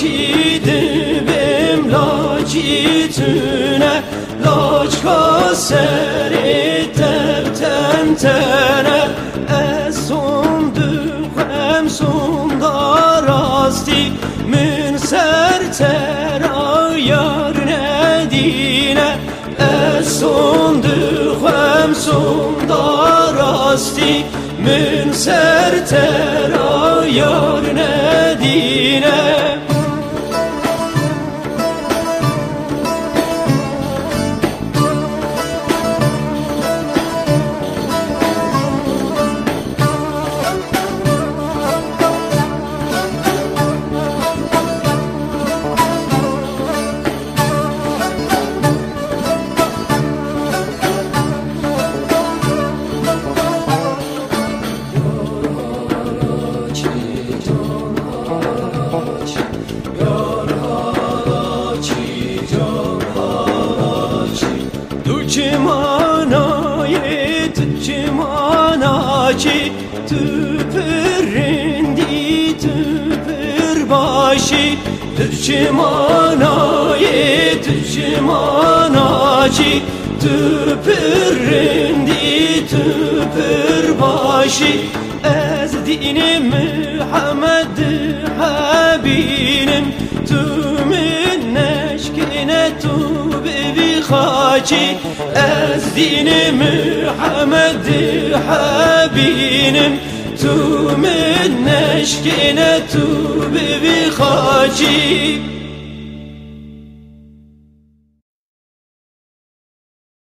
لاچی دبم لاچی تونه لاچ کاسری تب تم تنه از صندوقم سنداراستی من سر ترا یار ندینه از صندوقم سنداراستی من سر ترا یار ندینه Çi tüpüründi tüpür başı Türkçemanayı Türkçemanacı tüpüründi tüpür başı Ez dini Muhammed Habibim tümün neşkine tübevi خاچی از دین محمد حبینم تو من نشکنه تو ببی خاچی